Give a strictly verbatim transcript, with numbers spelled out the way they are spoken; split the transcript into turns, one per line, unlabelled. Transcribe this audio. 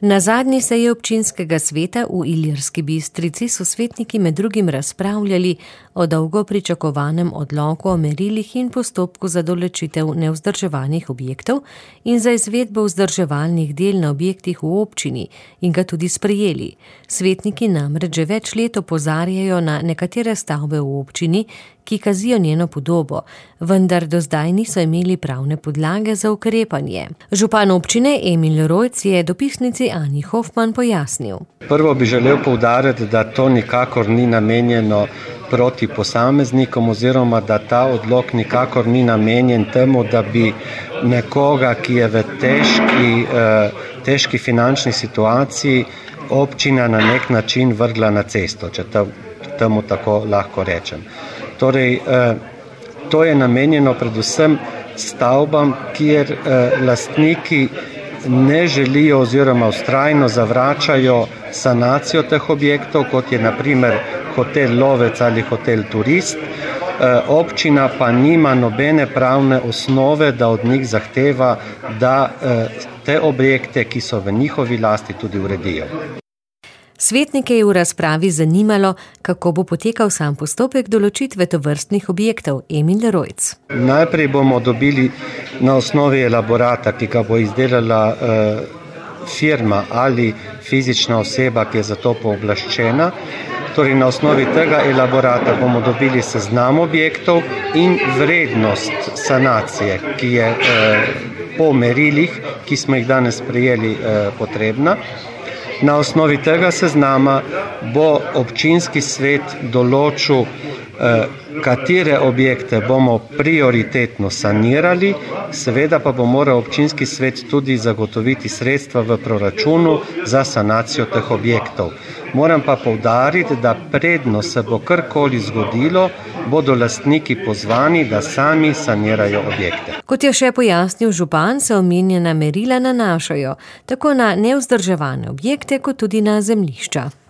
Na zadnji seji občinskega sveta v Ilirski Bistrici so svetniki med drugim razpravljali o dolgo pričakovanem odloku o merilih in postopku za določitev nevzdrževanih objektov in za izvedbo vzdrževalnih del na objektih v občini in ga tudi sprejeli. Svetniki namreč že več let opozarjajo na nekatere stavbe v občini, ki kazijo njeno podobo, vendar do zdaj niso imeli pravne podlage za ukrepanje. Župan občine Emil Rojc je dopisnici Ani Hofman pojasnil.
Prvo bi želel poudariti, da to nikakor ni namenjeno proti posameznikom oziroma da ta odlok nikakor ni namenjen temu, da bi nekoga, ki je v težki, težki finančni situaciji, občina na nek način vrgla na cesto, če temu tako lahko rečem. Torej, to je namenjeno predvsem stavbam, kjer lastniki ne želijo oziroma vztrajno zavračajo sanacijo teh objektov, kot je na primer hotel Lovec ali hotel Turist. Občina pa nima nobene pravne osnove, da od njih zahteva, da te objekte, ki so v njihovi lasti, tudi uredijo.
Svetnike je v razpravi zanimalo, kako bo potekal sam postopek določitve tovrstnih objektov. Emil Rojc.
Najprej bomo dobili na osnovi elaborata, ki ga bo izdelala eh, firma ali fizična oseba, ki je za to pooblaščena. Torej, na osnovi tega elaborata bomo dobili seznam objektov in vrednost sanacije, ki je eh, po merilih, ki smo jih danes sprejeli, eh, potrebna. Na osnovi tega seznama bo občinski svet določil, katere objekte bomo prioritetno sanirali, seveda pa bo moral občinski svet tudi zagotoviti sredstva v proračunu za sanacijo teh objektov. Moram pa poudariti, da predno se bo karkoli zgodilo, bodo lastniki pozvani, da sami sanirajo objekte.
Kot je še pojasnil župan, se omenjena merila nanašajo tako na nevzdrževane objekte, kot tudi na zemljišča.